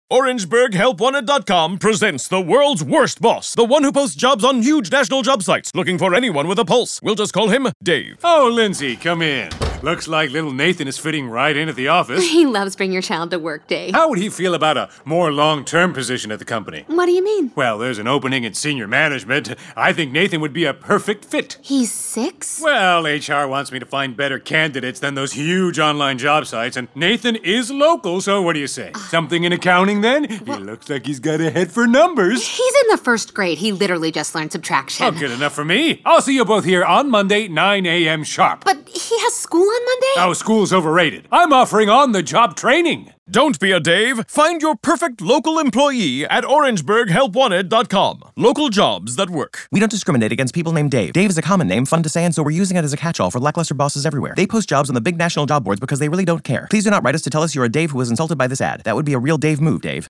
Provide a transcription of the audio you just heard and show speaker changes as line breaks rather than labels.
OrangeburgHelpWanted.com presents the world's worst boss, the one who posts jobs on huge national job sites, looking for anyone with a pulse. We'll just call him Dave.
Oh, Lindsay, come in. Looks like little Nathan is fitting right in at the office.
He loves bringing your child to work, Dave.
How would he feel about a more long-term position at the company?
What do you mean?
Well, there's an opening in senior management. I think Nathan would be a perfect fit.
He's 6?
Well, HR wants me to find better candidates than those huge online job sites, and Nathan is local, so what do you say? Something in accounting, then? He looks like he's got a head for numbers.
He's in the first grade. He literally just learned subtraction.
Oh, good enough for me. I'll see you both here on Monday, 9 a.m. sharp.
But he has school on Monday?
Oh, school's overrated. I'm offering on-the-job training.
Don't be a Dave. Find your perfect local employee at OrangeburgHelpWanted.com. Local jobs that work.
We don't discriminate against people named Dave. Dave is a common name, fun to say, and so we're using it as a catch-all for lackluster bosses everywhere. They post jobs on the big national job boards because they really don't care. Please do not write us to tell us you're a Dave who was insulted by this ad. That would be a real Dave move, Dave.